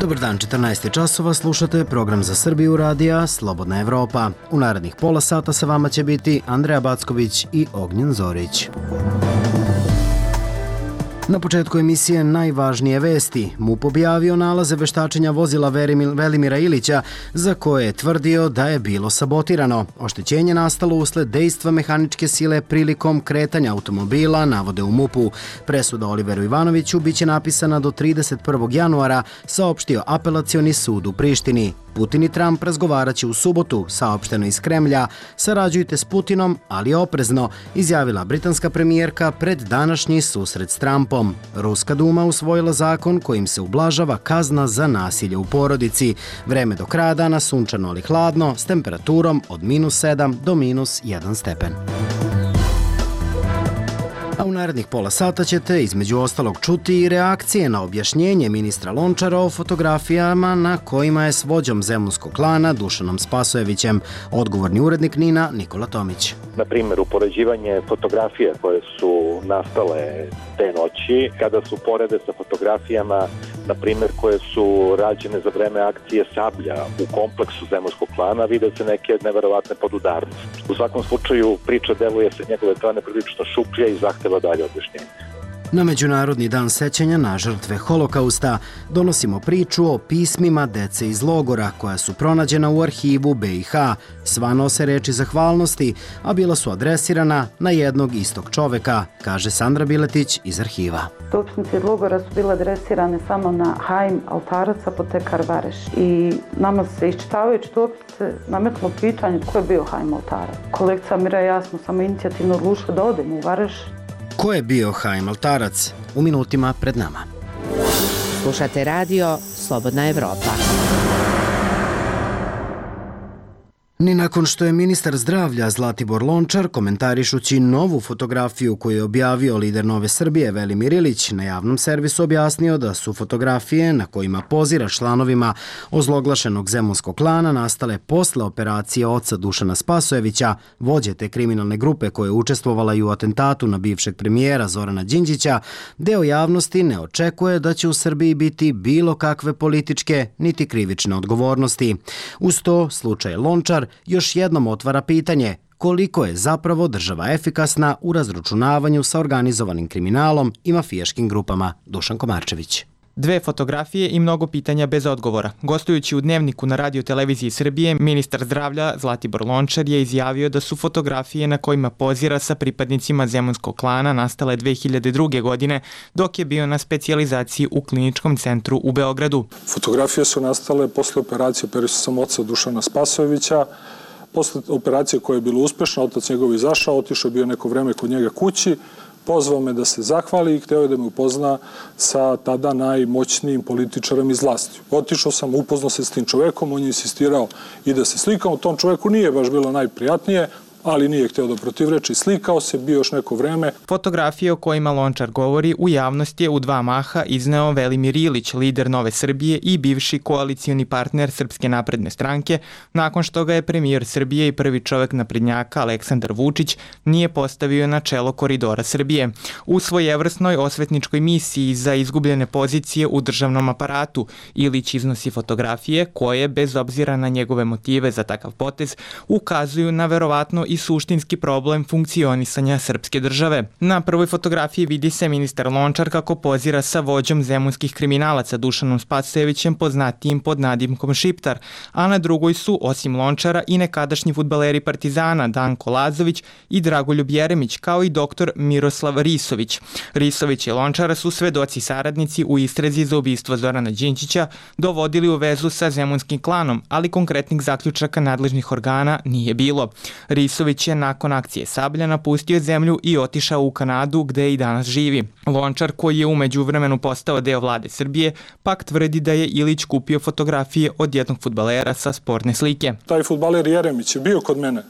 Dobar dan, 14 časova, slušate program za Srbiju radija Slobodna Evropa. U narednih pola sata sa vama će biti Andreja Backović i Ognjen Zorić. Na početku emisije najvažnije vesti. MUP objavio nalaze veštačenja vozila Velimira Ilića za koje je tvrdio da je bilo sabotirano. Oštećenje nastalo usled dejstva mehaničke sile prilikom kretanja automobila, navode u MUP-u. Presuda Oliveru Ivanoviću biće napisana do 31. januara, saopštio Apelacioni sud u Prištini. Putin i Trump razgovaraće u subotu, saopšteno iz Kremlja. Sarađujte s Putinom, ali oprezno, izjavila britanska premijerka pred današnji susret s Trumpom. Ruska duma usvojila zakon kojim se ublažava kazna za nasilje u porodici. Vreme do kraja dana sunčano ali hladno, s temperaturom od -7 do -1 stepen. A u narednih pola sata ćete između ostalog čuti i reakcije na objašnjenje ministra Lončara o fotografijama na kojima je s vođom zemunskog klana Dušanom Spasojevićem. Odgovorni urednik NIN-a Nikola Tomić. Na primjer, upoređivanje fotografija koje su nastale te noći, kada su porede sa fotografijama, na primjer, koje su rađene za vreme akcije Sablja u kompleksu zemunskog klana, vide se neke neverovatne podudarnosti. U svakom slučaju, priča deluje se njegove strane prilično šuplje i zahteva dalje objašnjenje. Na Međunarodni dan sećanja na žrtve Holokausta donosimo priču o pismima dece iz logora koja su pronađena u arhivu BiH. Sva nose reči zahvalnosti, a bila su adresirana na jednog istog čoveka, kaže Sandra Biletić iz arhiva. Dopisnice iz logora su bile adresirane samo na Haim Altarac, apotekar Vareš. I nama se iščitavajući dopise nametlo pitanje tko je bio Haim Altarac. Kolegica Mira i ja smo samo inicijativno odlučili da odemo u Vareš. Ko je bio Haim Altarac? U minutima pred nama. Slušate radio Slobodna Evropa. Ni nakon što je ministar zdravlja Zlatibor Lončar, komentarišući novu fotografiju koju je objavio lider Nove Srbije Velimir Ilić, na javnom servisu objasnio da su fotografije na kojima pozira članovima ozloglašenog zemunskog klana nastale posle operacije oca Dušana Spasojevića, vođe te kriminalne grupe koja je učestvovala i u atentatu na bivšeg premijera Zorana Đinđića, deo javnosti ne očekuje da će u Srbiji biti bilo kakve političke niti krivične odgovornosti. Uz to, slučaj Lončar još jednom otvara pitanje koliko je zapravo država efikasna u razručunavanju sa organizovanim kriminalom i mafijaškim grupama. Dušan Komarčević. Dve fotografije i mnogo pitanja bez odgovora. Gostujući u Dnevniku na Radio Televiziji Srbije, ministar zdravlja Zlatibor Lončar je izjavio da su fotografije na kojima pozira sa pripadnicima zemunskog klana nastale 2002. godine, dok je bio na specijalizaciji u kliničkom centru u Beogradu. Fotografije su nastale posle operacije, operisao sam oca Dušana Spasojevića. Posle operacije koja je bila uspešna, otac njegov izašao, otišao je bio neko vreme kod njega kući, pozvao me da se zahvali i hteo je da me upozna sa tada najmoćnijim političarem iz vlasti. Otišao sam, upoznao se s tim čovekom, on je insistirao i da se slikao. Tom čoveku nije baš bilo najprijatnije, ali nije hteo da protivreči, slikao se, bio još neko vreme. Fotografije o kojima Lončar govori u javnosti je u dva maha izneo Velimir Ilić, lider Nove Srbije i bivši koalicioni partner Srpske napredne stranke, nakon što ga je premijer Srbije i prvi čovek naprednjaka Aleksandar Vučić nije postavio na čelo Koridora Srbije. U svojevrsnoj osvetničkoj misiji za izgubljene pozicije u državnom aparatu, Ilić iznosi fotografije koje, bez obzira na njegove motive za takav potez, ukazuju na verovatno i suštinski problem funkcionisanja srpske države. Na prvoj fotografiji vidi se ministar Lončar kako pozira sa vođom zemunskih kriminalaca Dušanom Spasojevićem, poznatijim pod nadimkom Šiptar, a na drugoj su, osim Lončara, i nekadašnji fudbaleri Partizana Danko Lazović i Dragoljub Jeremić, kao i doktor Miroslav Risović. Risović i Lončara su svedoci saradnici u istrazi za ubistvo Zorana Đinđića dovodili u vezu sa zemunskim klanom, ali konkretnih zaključaka nadležnih organa nije bilo. Risović je nakon akcije Sablja napustio zemlju i otišao u Kanadu, gde i danas živi. Lončar, koji je u međuvremenu postao deo vlade Srbije, pak tvrdi da je Ilić kupio fotografije od jednog fudbalera sa sporne slike. Taj fudbaler Jeremić je bio kod mene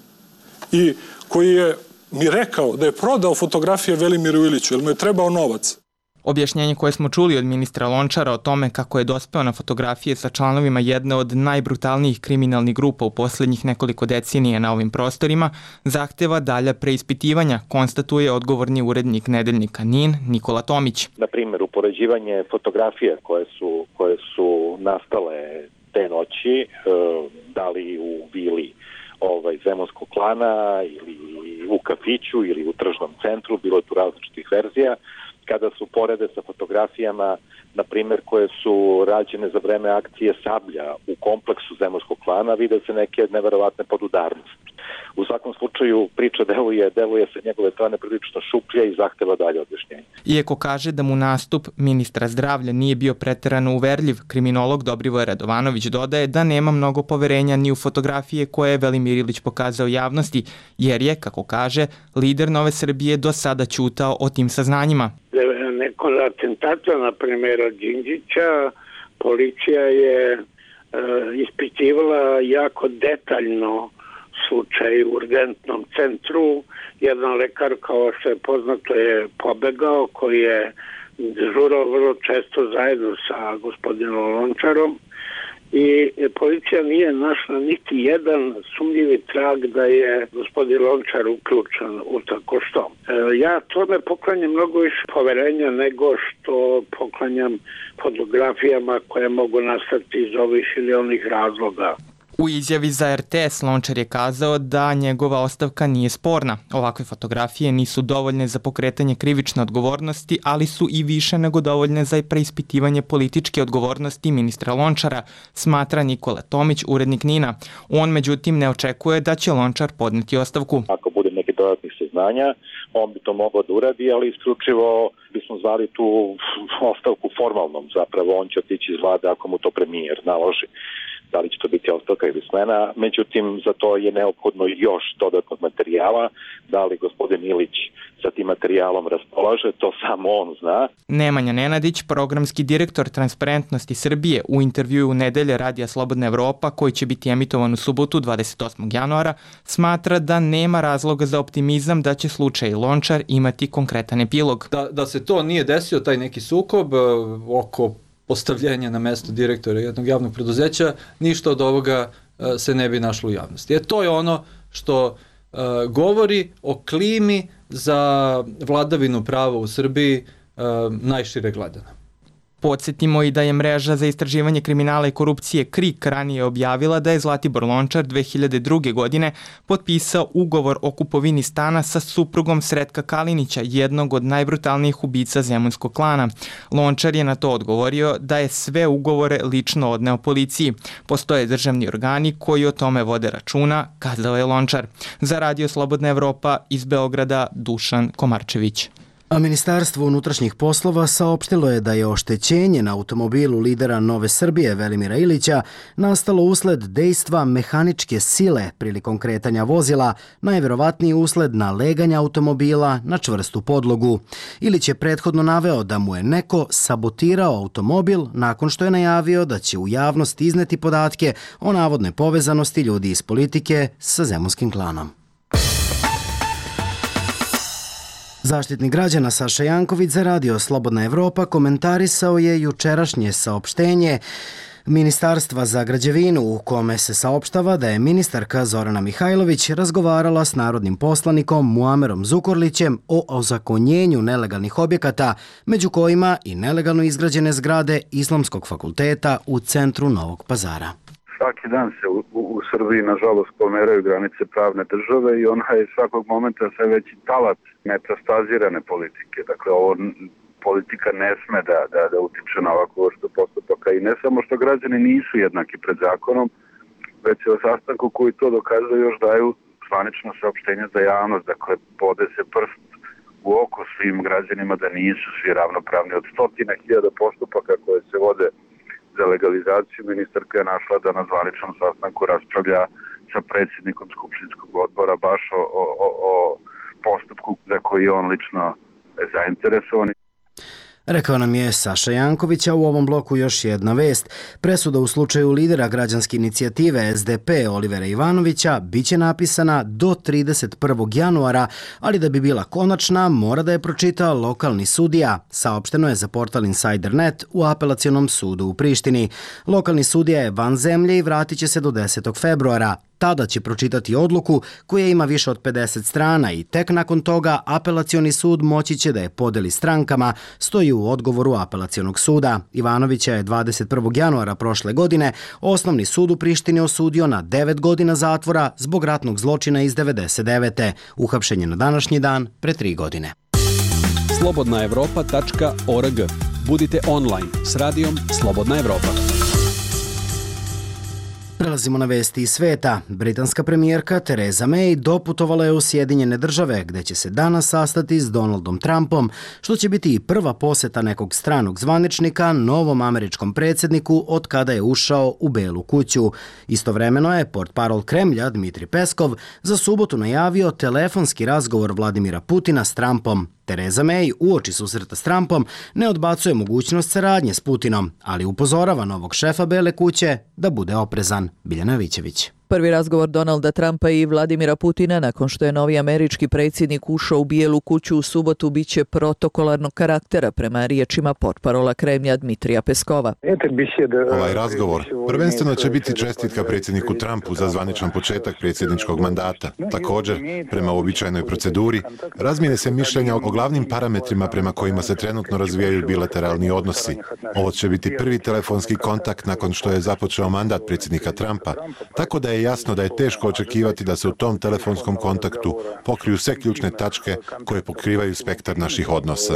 i koji je mi rekao da je prodao fotografije Velimiru Iliću, jer mu je trebao novac. Objašnjenje koje smo čuli od ministra Lončara o tome kako je dospeo na fotografije sa članovima jedne od najbrutalnijih kriminalnih grupa u poslednjih nekoliko decenija na ovim prostorima zahteva dalja preispitivanja, konstatuje odgovorni urednik nedeljnika NIN Nikola Tomić. Na primjer, upoređivanje fotografija koje su nastale te noći, da li u vili zemunskog klana ili u kafiću ili u tržnom centru, bilo je tu različitih verzija, kada su porede sa fotografijama, na primjer, koje su rađene za vreme akcije Sablja u kompleksu zemunskog klana, vide se neke neverovatne podudarnosti. U svakom slučaju priča deluje sa njegove strane prilično šuplje i zahteva dalje objašnjenje. Iako kaže da mu nastup ministra zdravlja nije bio preterano uverljiv, kriminolog Dobrivoje Radovanović dodaje da nema mnogo poverenja ni u fotografije koje je Velimir Ilić pokazao javnosti, jer je, kako kaže, lider Nove Srbije do sada ćutao o tim saznanjima. Nakon atentata, na primjer, od Đinđića, policija je ispitivala jako detaljno slučaj u urgentnom centru. Jedan lekar, kao što je poznato, je pobegao, koji je dežurao vrlo često zajedno sa gospodinom Lončarom i policija nije našla niti jedan sumnjivi trag da je gospodin Lončar uključen u tako što. Ja tome poklanjam mnogo više poverenja nego što poklanjam fotografijama koje mogu nastati iz ovih ili onih razloga. U izjavi za RTS Lončar je kazao da njegova ostavka nije sporna. Ovakve fotografije nisu dovoljne za pokretanje krivične odgovornosti, ali su i više nego dovoljne za preispitivanje političke odgovornosti ministra Lončara, smatra Nikola Tomić, urednik NIN-a. On, međutim, ne očekuje da će Lončar podneti ostavku. Ako bude neki dodatnih saznanja, on bi to mogao da uradi, ali isključivo bismo zvali tu ostavku formalnom. Zapravo on će otići iz vlade ako mu to premijer naloži. Da li će to biti ostavka ili smena, međutim za to je neophodno još dodatnog materijala, da li gospodin Ilić sa tim materijalom raspolaže, to samo on zna. Nemanja Nenadić, programski direktor Transparentnosti Srbije, u intervjuu u nedelje Radija Slobodna Evropa, koji će biti emitovan u subotu 28. januara, smatra da nema razloga za optimizam da će slučaj Lončar imati konkretan epilog. Da se to nije desio, taj neki sukob oko postavljenja na mesto direktora jednog javnog preduzeća, ništa od ovoga se ne bi našlo u javnosti. To je ono što govori o klimi za vladavinu prava u Srbiji najšire gledano. Podsjetimo i da je mreža za istraživanje kriminala i korupcije KRIK ranije objavila da je Zlatibor Lončar 2002. godine potpisao ugovor o kupovini stana sa suprugom Sretka Kalinića, jednog od najbrutalnijih ubica zemunskog klana. Lončar je na to odgovorio da je sve ugovore lično odneo policiji. Postoje državni organi koji o tome vode računa, kazao je Lončar. Za Radio Slobodna Evropa iz Beograda, Dušan Komarčević. A Ministarstvo unutrašnjih poslova saopštilo je da je oštećenje na automobilu lidera Nove Srbije Velimira Ilića nastalo usled dejstva mehaničke sile prilikom kretanja vozila, najverovatniji usled naleganja automobila na čvrstu podlogu. Ilić je prethodno naveo da mu je neko sabotirao automobil nakon što je najavio da će u javnost izneti podatke o navodnoj povezanosti ljudi iz politike sa zemunskim klanom. Zaštitnik građana Saša Janković za Radio Slobodna Evropa komentarisao je jučerašnje saopštenje Ministarstva za građevinu u kome se saopštava da je ministarka Zorana Mihajlović razgovarala s narodnim poslanikom Muamerom Zukorlićem o ozakonjenju nelegalnih objekata, među kojima i nelegalno izgrađene zgrade Islamskog fakulteta u centru Novog Pazara. Svaki dan se u Srbiji, nažalost, pomeraju granice pravne države i ona je svakog momenta sve veći talac metastazirane politike. Dakle, ovo politika ne sme da utiče na ovakvu vrstu postupaka i ne samo što građani nisu jednaki pred zakonom, već se o sastanku koji to dokazuje još daju zvanično saopštenje za javnost. Dakle, bode se prst u oko svim građanima da nisu svi ravnopravni. Od 100.000 postupaka koje se vode za legalizaciju, ministarka je našla da na zvaničnom sastanku raspravlja sa predsjednikom Skupštinskog odbora baš o postupku za koji je on lično zainteresovan. Rekao nam je Saša Janković, a u ovom bloku još jedna vest. Presuda u slučaju lidera građanske inicijative SDP Olivera Ivanovića biće napisana do 31. januara, ali da bi bila konačna mora da je pročita lokalni sudija. Saopšteno je za portal Insider.net u Apelacionom sudu u Prištini. Lokalni sudija je van zemlje i vratit će se do 10. februara. Tada će pročitati odluku koja ima više od 50 strana i tek nakon toga apelacioni sud moći će da je podeli strankama, stoji u odgovoru apelacionog suda. Ivanovića je 21. januara prošle godine Osnovni sud u Prištini osudio na 9 godina zatvora zbog ratnog zločina iz 99. Uhapšen je na današnji dan pre 3 godine. slobodnaevropa.org. Budite online s radijom Slobodna Evropa. Prelazimo na vesti iz sveta. Britanska premijerka Theresa May doputovala je u Sjedinjene Države, gde će se danas sastati s Donaldom Trumpom, što će biti i prva poseta nekog stranog zvaničnika novom američkom predsjedniku od kada je ušao u Belu kuću. Istovremeno je portparol Kremlja Dmitri Peskov za subotu najavio telefonski razgovor Vladimira Putina s Trumpom. Theresa May uoči susreta s Trumpom ne odbacuje mogućnost saradnje s Putinom, ali upozorava novog šefa Bele kuće da bude oprezan. Biljana Vićević. Prvi razgovor Donalda Trumpa i Vladimira Putina nakon što je novi američki predsjednik ušao u Bijelu kuću u subotu biće protokolarnog karaktera prema riječima portparola Kremlja Dmitrija Peskova. Ovaj razgovor prvenstveno će biti čestitka predsjedniku Trumpu za zvaničan početak predsjedničkog mandata. Također, prema uobičajenoj proceduri, razmijene se mišljenja o glavnim parametrima prema kojima se trenutno razvijaju bilateralni odnosi. Ovo će biti prvi telefonski kontakt nakon što je započeo mandat predsjednika Trumpa, tako da je jasno da je teško očekivati da se u tom telefonskom kontaktu pokriju sve ključne tačke koje pokrivaju spektar naših odnosa.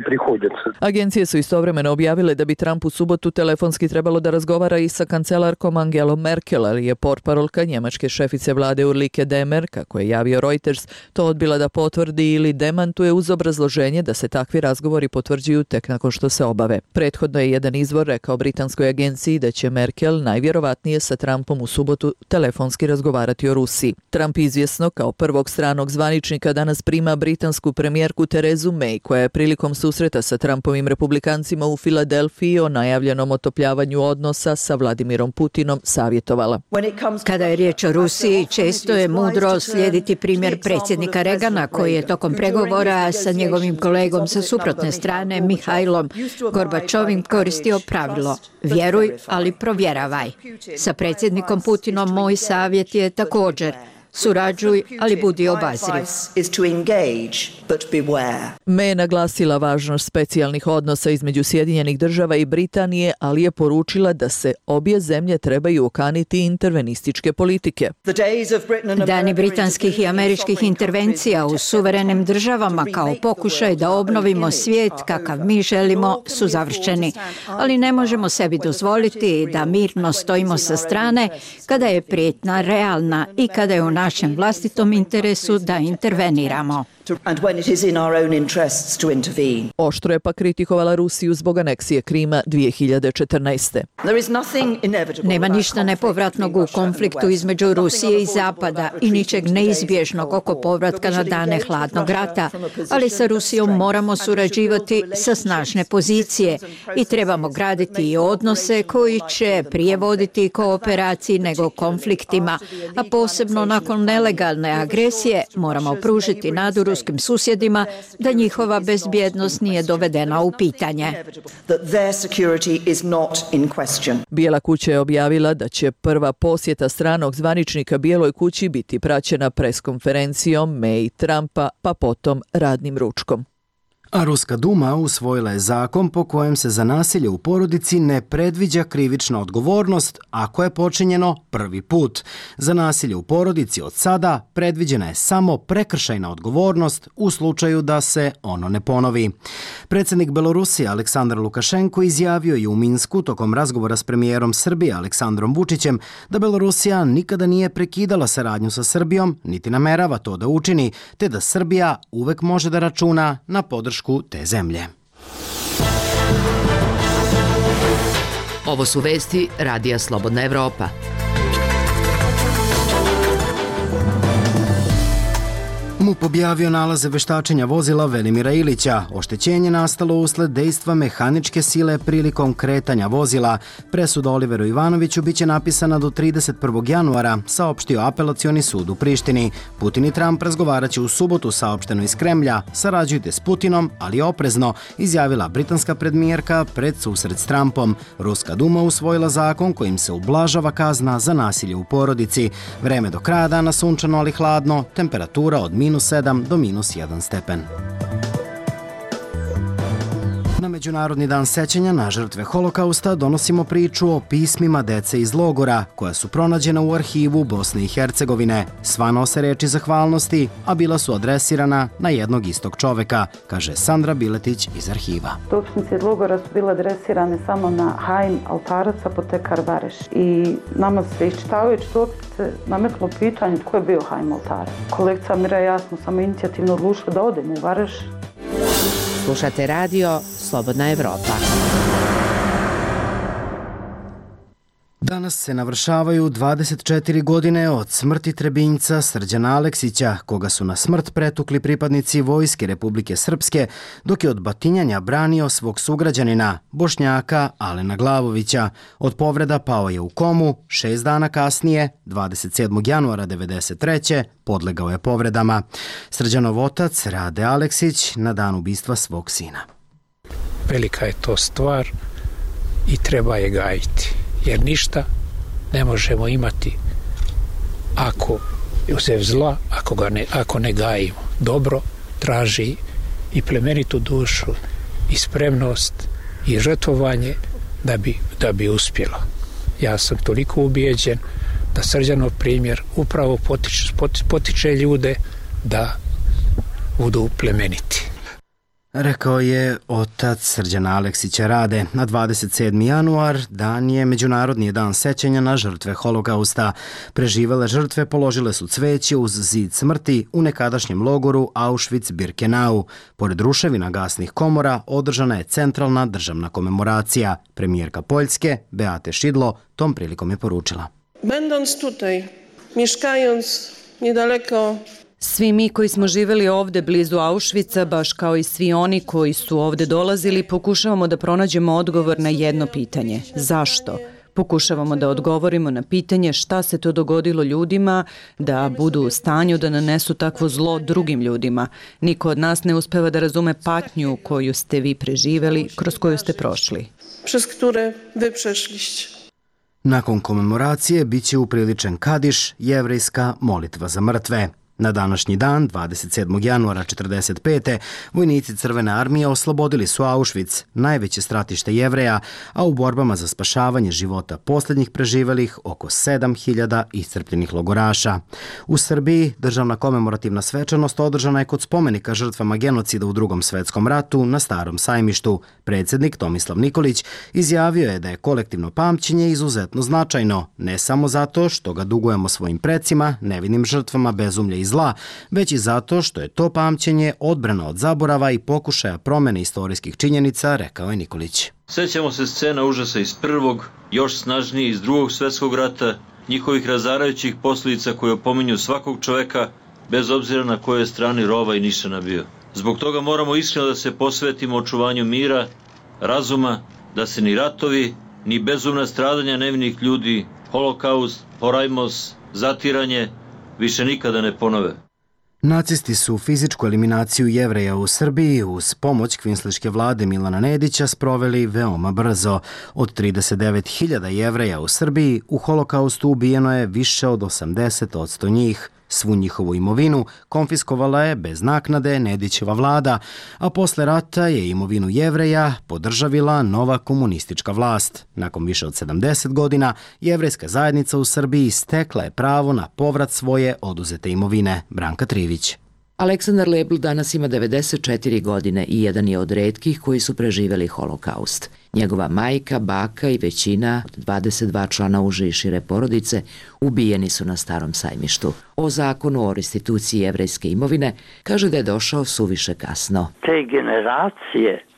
Agencije su istovremeno objavile da bi Trump u subotu telefonski trebalo da razgovara i sa kancelarkom Angelom Merkel, ali je portparolka njemačke šefice vlade Ulrike Demmer, kako je javio Reuters, to odbila da potvrdi ili demantuje uz obrazloženje da se takvi razgovori potvrđuju tek nakon što se obave. Prethodno je jedan izvor rekao britanskoj agenciji da će Merkel najvjerovatnije sa Trumpom u subotu telefonski razgovarati o Rusiji. Trump izvjesno kao prvog stranog zvaničnika danas prima britansku premijerku Terezu May, koja je prilikom susreta sa Trumpovim republikancima u Filadelfiji o najavljenom otopljavanju odnosa sa Vladimirom Putinom savjetovala. Kada je riječ o Rusiji, često je mudro slijediti primjer predsjednika Regana, koji je tokom pregovora sa njegovim kolegom sa suprotne strane, Mihajlom Gorbačovim, koristio pravilo: vjeruj, ali provjeravaj. Sa predsjednikom Putinom moj savjet je također: surađuj, ali budi obazriv. May je naglasila važnost specijalnih odnosa između Sjedinjenih Država i Britanije, ali je poručila da se obje zemlje trebaju okaniti intervenističke politike. Dani britanskih i američkih intervencija u suverenim državama kao pokušaj da obnovimo svijet kakav mi želimo su završeni, ali ne možemo sebi dozvoliti da mirno stojimo sa strane kada je prijetnja realna i kada je u našem vlastitom interesu da interveniramo. Oštro je pa kritikovala Rusiju zbog aneksije Krima 2014. Nema ništa nepovratnog u konfliktu između Rusije i Zapada i ničeg neizbježnog oko povratka na dane hladnog rata, ali sa Rusijom moramo surađivati sa snažne pozicije i trebamo graditi i odnose koji će prije voditi kooperaciji nego konfliktima, a posebno nakon nelegalne agresije moramo pružiti nadu ruskim susjedima da njihova bezbjednost nije dovedena u pitanje. Bijela kuća je objavila da će prva posjeta stranog zvaničnika Bijeloj kući biti praćena preskonferencijom May i Trumpa, pa potom radnim ručkom. A Ruska Duma usvojila je zakon po kojem se za nasilje u porodici ne predviđa krivična odgovornost ako je počinjeno prvi put. Za nasilje u porodici od sada predviđena je samo prekršajna odgovornost u slučaju da se ono ne ponovi. Predsjednik Belorusije Aleksandar Lukašenko izjavio je u Minsku tokom razgovora s premijerom Srbije Aleksandrom Vučićem da Belorusija nikada nije prekidala saradnju sa Srbijom, niti namerava to da učini, te da Srbija uvek može da računa na podršku te zemlje. Ovo su vesti Radija Slobodna Evropa. MUP objavio nalaze veštačenja vozila Velimira Ilića. Oštećenje nastalo usled dejstva mehaničke sile prilikom kretanja vozila. Presuda Oliveru Ivanoviću biće napisana do 31. januara, saopštio Apelacioni sud u Prištini. Putin i Trump razgovaraće u subotu, saopšteno iz Kremlja. Sarađujte s Putinom, ali oprezno, izjavila britanska premijerka pred susret s Trumpom. Ruska duma usvojila zakon kojim se ublažava kazna za nasilje u porodici. Vreme do kraja dana sunčano, ali hladno, temperatura od -7 do -1 stepen. Na Međunarodni dan sećanja na žrtve Holokausta donosimo priču o pismima dece iz logora koja su pronađena u arhivu Bosne i Hercegovine. Sva nose reči zahvalnosti, a bila su adresirana na jednog istog čoveka, kaže Sandra Biletić iz arhiva. Dopisnice iz logora su bile adresirane samo na Haim Altarac, apotekar Vareš. I nama se iščitavajući dopise nametlo pitanje tko je bio Haim Altarac. Kolekcija Mira i ja smo samo inicijativno odlučili da odemo u Vareš. Slušate radio Slobodna Evropa. Danas se navršavaju 24 godine od smrti Trebinjca Srđana Aleksića, koga su na smrt pretukli pripadnici Vojske Republike Srpske, dok je od batinjanja branio svog sugrađanina, Bošnjaka Alena Glavovića. Od povreda pao je u komu, 6 dana kasnije, 27. januara 1993. podlegao je povredama. Srđanov otac, Rade Aleksić, na dan ubistva svog sina. Velika je to stvar i treba je gajiti. Jer ništa ne možemo imati ako uzev zla, ako ne gajimo. Dobro traži i plemenitu dušu i spremnost i žrtvovanje da bi uspjelo. Ja sam toliko ubijeđen da Srđanov primjer upravo potiče ljude da budu plemeniti. Rekao je otac Srđana Aleksića Rade. Na 27. januar dan je Međunarodni dan sećanja na žrtve Holokausta. Preživele žrtve položile su cveće uz zid smrti u nekadašnjem logoru Auschwitz-Birkenau. Pored ruševina gasnih komora održana je centralna državna komemoracija. Premijerka Poljske, Beate Szydło, tom prilikom je poručila. Będąc tutaj, mieszkając niedaleko. Svi mi koji smo živjeli ovde blizu Auschwitza, baš kao i svi oni koji su ovde dolazili, pokušavamo da pronađemo odgovor na jedno pitanje. Zašto? Pokušavamo da odgovorimo na pitanje šta se to dogodilo ljudima da budu u stanju da nanesu takvo zlo drugim ljudima. Niko od nas ne uspeva da razume patnju koju ste vi preživeli, kroz koju ste prošli. Przez które wy przeszliście. Nakon komemoracije biće upriličen kadiš, jevrejska molitva za mrtve. Na današnji dan, 27. januara 1945. vojnici Crvene armije oslobodili su Auschwitz, najveće stratište Jevreja, a u borbama za spašavanje života posljednjih preživelih oko 7.000 iscrpljenih logoraša. U Srbiji državna komemorativna svečanost održana je kod spomenika žrtvama genocida u Drugom svetskom ratu na Starom sajmištu. Predsjednik Tomislav Nikolić izjavio je da je kolektivno pamćenje izuzetno značajno, ne samo zato što ga dugujemo svojim precima, nevinim žrtvama bezumlja i zla, već i zato što je to pamćenje odbrana od zaborava i pokušaja promjene istorijskih činjenica, rekao je Nikolić. Sećamo se scena užasa iz prvog, još snažnije iz Drugog svjetskog rata, njihovih razarajućih posljedica koje opominju svakog čoveka, bez obzira na kojoj strani rova i nišana bio. Zbog toga moramo iskreno da se posvetimo očuvanju mira, razuma, da se ni ratovi, ni bezumna stradanja nevinih ljudi, holokaust, porajmos, zatiranje, više nikada ne ponove. Nacisti su fizičku eliminaciju Jevreja u Srbiji uz pomoć kvinsliške vlade Milana Nedića sproveli veoma brzo. Od 39.000 Jevreja u Srbiji u holokaustu ubijeno je više od 80% njih. Svu njihovu imovinu konfiskovala je bez naknade Nedićeva vlada, a posle rata je imovinu Jevreja podržavila nova komunistička vlast. Nakon više od 70 godina, jevrejska zajednica u Srbiji stekla je pravo na povrat svoje oduzete imovine. Branka Trivić. Aleksandar Lebl danas ima 94 godine i jedan je od retkih koji su preživjeli holokaust. Njegova majka, baka i većina, 22 člana uže i šire porodice, ubijeni su na Starom sajmištu. O zakonu o restituciji jevrejske imovine kaže da je došao suviše kasno. Te generacije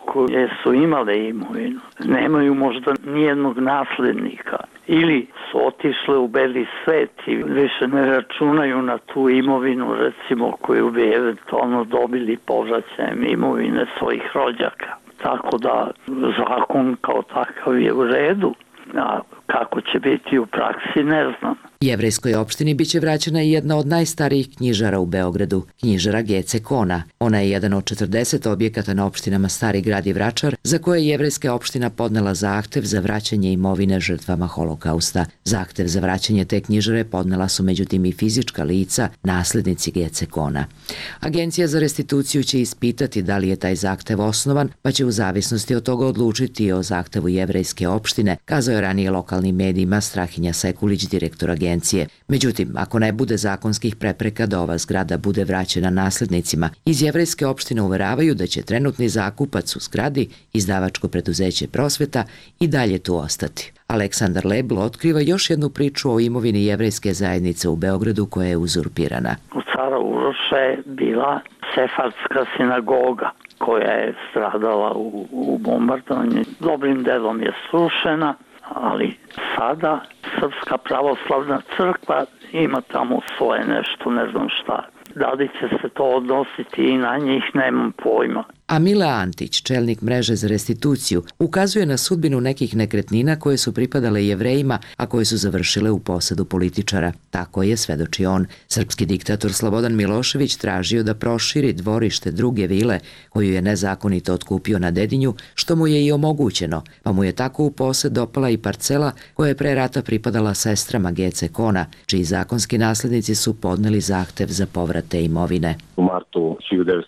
koje su imale imovinu nemaju možda nijednog naslednika ili su otišle u beli svet i više ne računaju na tu imovinu, recimo, koju bi eventualno dobili povraćajem imovine svojih rođaka. Tako da zakon kao takav je u redu, a kako će biti u praksi ne znam. Jevrejskoj opštini biće vraćena i jedna od najstarijih knjižara u Beogradu, knjižara Gece Kona. Ona je jedan od 40 objekata na opštinama Stari grad i Vračar za koje je jevrejska opština podnela zahtev za vraćanje imovine žrtvama holokausta. Zahtev za vraćanje te knjižare podnela su međutim i fizička lica, naslednici Gece Kona. Agencija za restituciju će ispitati da li je taj zahtev osnovan, pa će u zavisnosti od toga odlučiti o zahtevu jevrejske opštine, kazao je ranije lokalnim medijima Strahinja Sekulić, direktor agencije. Međutim, ako ne bude zakonskih prepreka da ova zgrada bude vraćena naslednicima, iz jevrejske opštine uveravaju da će trenutni zakupac u zgradi, izdavačko preduzeće Prosveta, i dalje tu ostati. Aleksandar Lebl otkriva još jednu priču o imovini jevrejske zajednice u Beogradu koja je uzurpirana. U Cara Uroša je bila sefardska sinagoga koja je stradala u bombardovanju. Dobrim delom je srušena, ali sada Srpska pravoslavna crkva ima tamo svoje nešto, ne znam šta. Da li će se to odnositi i na njih, nemam pojma. A Mila Antić, čelnik mreže za restituciju, ukazuje na sudbinu nekih nekretnina koje su pripadale Jevrejima, a koje su završile u posedu političara. Tako je, svedoči on. Srpski diktator Slobodan Milošević tražio da proširi dvorište druge vile koju je nezakonito otkupio na Dedinju, što mu je i omogućeno, pa mu je tako u posed dopala i parcela koja je pre rata pripadala sestrama Gece Kona, čiji zakonski naslednici su podneli zahtev za povrat te imovine. U martu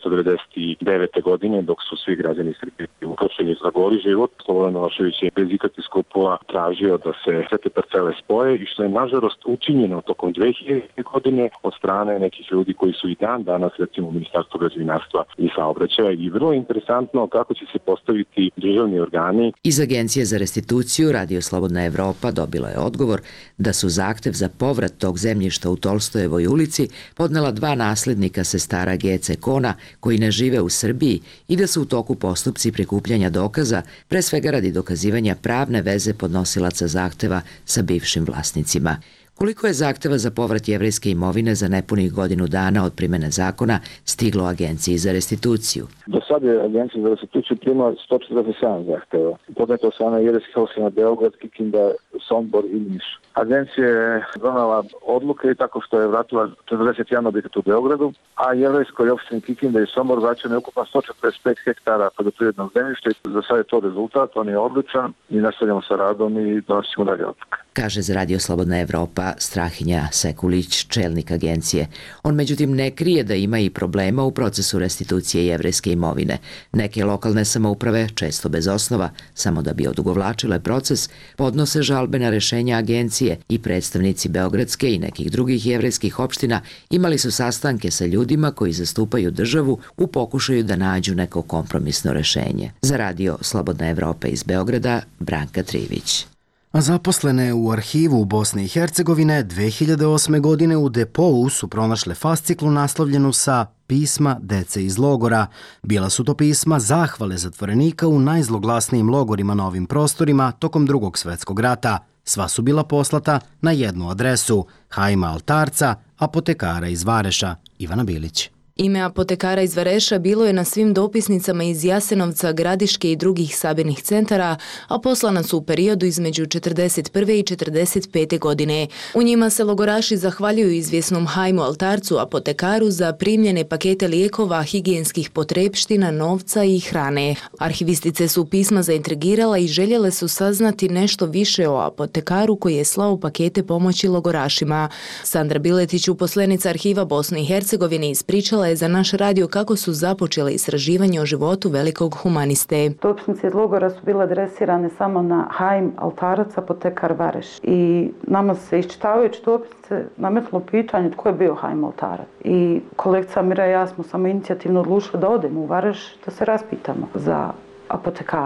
1999. godine, dok su svi građani Srbije uhapšeni za goli život, Slobodan Milošević je bez ikakvih skrupula tražio da se sve te parcele spoje i što je nažalost učinjeno tokom 2000. godine od strane nekih ljudi koji su i dan danas, recimo u Ministarstvu građevinarstva i saobraćaja, i vrlo interesantno kako će se postaviti državni organi. Iz Agencije za restituciju Radio Slobodna Evropa dobila je odgovor da su zahtev za povrat tog zemljišta u Tolstojevoj ulici podnela dva naslednika sestara Gece Kona koji ne žive u Srbiji i da su u toku postupci prikupljanja dokaza, pre svega radi dokazivanja pravne veze podnosilaca zahteva sa bivšim vlasnicima. Koliko je zahteva za povrat jevrejske imovine za nepunih godinu dana od primene zakona stiglo Agenciji za restituciju? Do sada je Agencija za restituciju primala 147 zahteva. Podneto sa na jevrejskih opština Beograd, Kikinda, Sombor i Niš. Agencija je donela odluke i tako što je vratila 41 objekat u Beogradu, a jevrejskoj opštini Kikinda i Sombor vraćeno je ukupno 145 hektara poljoprivrednog zemljišta. Za sad je to rezultat, on je odličan i nastavljamo sa radom i donosimo dalje odluke. Kaže za Radio Slobodna Evropa Strahinja Sekulić, čelnik agencije. On međutim ne krije da ima i problema u procesu restitucije jevrejske imovine. Neke lokalne samouprave, često bez osnova, samo da bi odugovlačile proces, podnose žalbe na rešenja agencije i predstavnici beogradske i nekih drugih jevrejskih opština imali su sastanke sa ljudima koji zastupaju državu u pokušaju da nađu neko kompromisno rešenje. Za Radio Slobodna Evropa iz Beograda, Branka Trivić. A zaposlene u arhivu Bosne i Hercegovine 2008. godine u depou su pronašle fasciklu naslovljenu sa Pisma dece iz logora. Bila su to pisma zahvale zatvorenika u najzloglasnijim logorima na ovim prostorima tokom Drugog svjetskog rata. Sva su bila poslata na jednu adresu, Hajma Altarca, apotekara iz Vareša, Ivana Bilić. Ime apotekara iz Vareša bilo je na svim dopisnicama iz Jasenovca, Gradiške i drugih sabirnih centara, a poslana su u periodu između 41. i 45. godine. U njima se logoraši zahvaljuju izvjesnom Hajmu Altarcu, apotekaru, za primljene pakete lijekova, higijenskih potrepština, novca i hrane. Arhivistice su pisma zaintrigirala i željele su saznati nešto više o apotekaru koji je slao pakete pomoći logorašima. Sandra Biletić, uposlenica Arhiva Bosne i Hercegovine, ispričala je za naš radio kako su započele istraživanje o životu velikog humaniste. Dopisnice iz logora su bile adresirane samo na Hajm Altarac, apotekar Vareš. I nama se iščitavajući dopisnice nametilo pitanje tko je bio Hajm Altarac. I kolegica Mira i ja smo samo inicijativno odlučili da odemo u Vareš da se raspitamo za apotekara.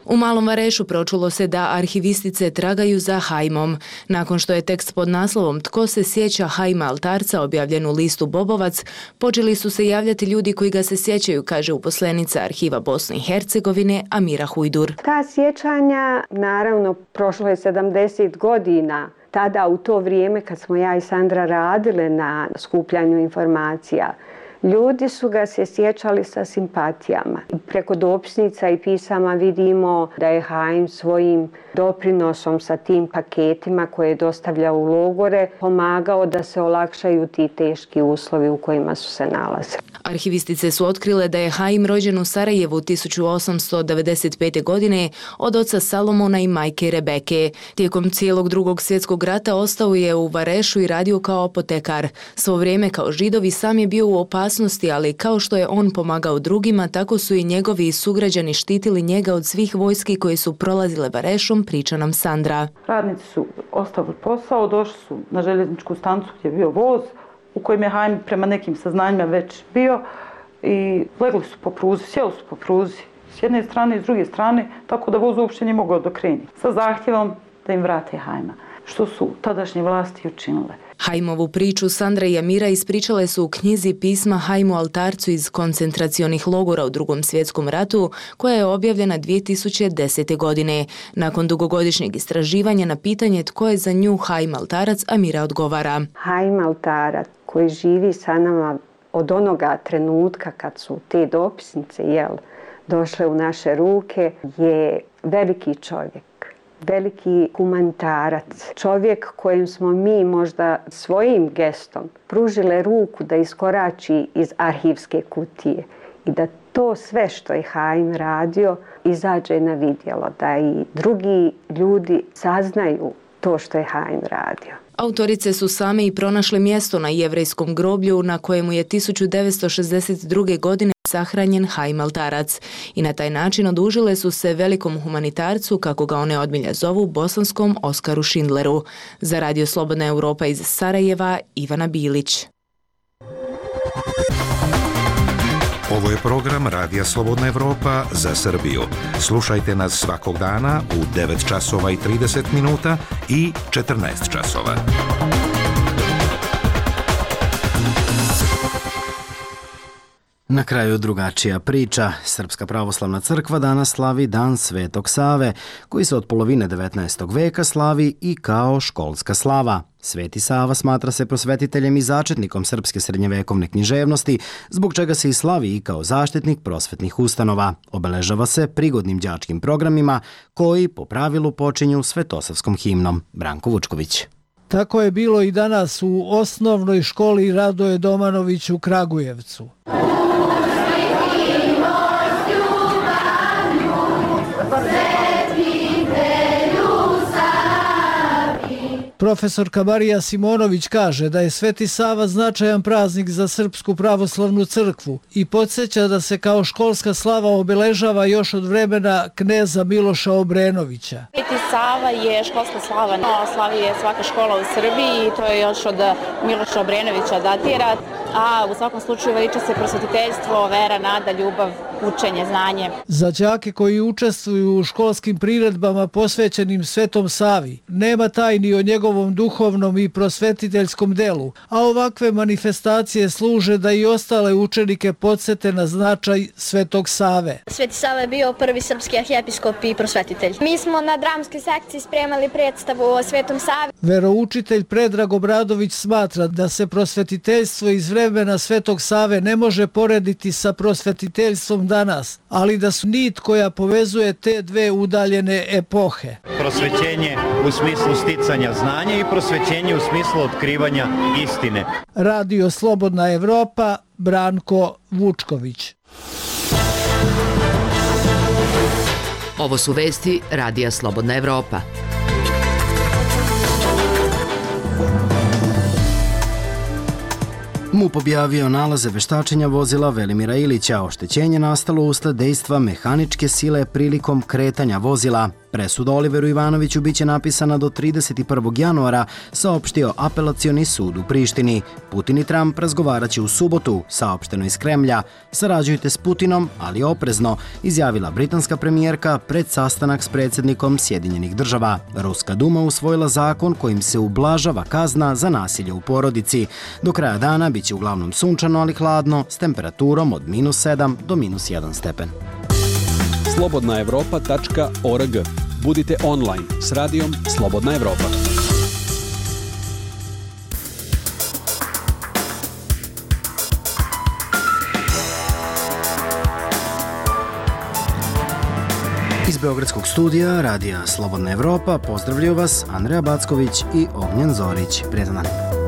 U Malom Varešu pročulo se da arhivistice tragaju za hajmom. Nakon što je tekst pod naslovom Tko se sjeća hajma Altarca objavljen u listu Bobovac, počeli su se javljati ljudi koji ga se sjećaju, kaže uposlenica Arhiva Bosne i Hercegovine Amira Hujdur. Ta sjećanja, naravno, prošlo je 70 godina. Tada, u to vrijeme kad smo ja i Sandra radile na skupljanju informacija, ljudi su ga se sjećali sa simpatijama. Preko dopisnica i pisama vidimo da je hajm svojim doprinosom sa tim paketima koje je dostavljao u logore pomagao da se olakšaju ti teški uslovi u kojima su se nalazili. Arhivistice su otkrile da je Hajim rođen u Sarajevu 1895. godine od oca Salomona i majke Rebeke. Tijekom cijelog Drugog svjetskog rata ostao je u Varešu i radio kao apotekar. Svo vrijeme kao Židovi sam je bio u opasnosti, ali kao što je on pomagao drugima, tako su i njegovi sugrađani štitili njega od svih vojski koje su prolazile Varešom, priča nam Sandra. Radnici su ostavili posao, došli su na željezničku stanicu gdje je bio voz, u kojem je Hajm prema nekim saznanjima već bio i legli su po pruzi, sjeli su po pruzi s jedne strane i s druge strane, tako da voz uopće nije mogao da kreni, sa zahtjevom da im vrate Hajma, što su tadašnje vlasti učinile. Hajmovu priču Sandra i Amira ispričale su u knjizi Pisma Hajmu Altarcu iz koncentracionih logora u Drugom svjetskom ratu, koja je objavljena 2010. godine. Nakon dugogodišnjeg istraživanja na pitanje tko je za nju Hajm Altarac, Amira odgovara. Hajm Altarac koji živi sa nama od onoga trenutka kad su te dopisnice došle u naše ruke je veliki čovjek. Veliki humanitarac, čovjek kojem smo mi možda svojim gestom pružile ruku da iskorači iz arhivske kutije i da to sve što je Hajm radio izađe na vidjelo, da i drugi ljudi saznaju to što je Hajm radio. Autorice su same i pronašle mjesto na jevrejskom groblju na kojemu je 1962. godine sahranjen Hajm Altarac i na taj način odužile su se velikom humanitarcu, kako ga one odmilja zovu, bosanskom Oskaru Šindleru. Za Radio Slobodna Europa iz Sarajeva, Ivana Bilić. Ovo je program Radija Slobodna Evropa za Srbiju. Slušajte nas svakog dana u 9 časova i 30 minuta i 14 časova. Na kraju drugačija priča. Srpska pravoslavna crkva danas slavi Dan Svetog Save, koji se od polovine 19. veka slavi i kao školska slava. Sveti Sava smatra se prosvetiteljem i začetnikom srpske srednjevekovne književnosti, zbog čega se i slavi i kao zaštitnik prosvetnih ustanova. Obeležava se prigodnim đačkim programima koji po pravilu počinju svetosavskom himnom. Branko Vučković. Tako je bilo i danas u osnovnoj školi Radoje Domanović u Kragujevcu. Profesorka Marija Simonović kaže da je Sveti Sava značajan praznik za Srpsku pravoslavnu crkvu i podsjeća da se kao školska slava obeležava još od vremena kneza Miloša Obrenovića. Sveti Sava je školska slava. Slavi je svaka škola u Srbiji i to je još od Miloša Obrenovića datira. A u svakom slučaju veliča se prosvetiteljstvo, vera, nada, ljubav, učenje, znanje. Za đake koji učestvuju u školskim priredbama posvećenim Svetom Savi nema tajni o njegovom duhovnom i prosvetiteljskom delu, a ovakve manifestacije služe da i ostale učenike podsjete na značaj Svetog Save. Sveti Sava je bio prvi srpski arhijepiskop i prosvetitelj. Mi smo na dramskoj sekciji spremali predstavu o Svetom Savi. Veroučitelj Predrag Obradović smatra da se prosvetiteljstvo iz vremena Svetog Save ne može porediti sa prosvetiteljstvom danas, ali da su nit koja povezuje te dve udaljene epohe. Prosvećenje u smislu sticanja znanja i prosvećenje u smislu otkrivanja istine. Radio Slobodna Evropa, Branko Vučković. Ovo su vesti Radija Slobodna Evropa. MUP objavio nalaze veštačenja vozila Velimira Ilića. Oštećenje nastalo usled dejstva mehaničke sile prilikom kretanja vozila. Presuda Oliveru Ivanoviću biće napisana do 31. januara, saopštio Apelacioni sud u Prištini. Putin i Trump razgovaraće u subotu, saopšteno iz Kremlja. Sarađujte s Putinom, ali oprezno, izjavila britanska premijerka pred sastanak s predsjednikom Sjedinjenih država. Ruska duma usvojila zakon kojim se ublažava kazna za nasilje u porodici. Do kraja dana biće uglavnom sunčano, ali hladno, s temperaturom od -7 do -1 stepen. slobodnaevropa.org. Budite online s radijom Slobodna Evropa. Iz Beogradskog studija radija Slobodna Evropa pozdravljaju vas Andreja Backović i Ognjen Zorić. Prijetan dan.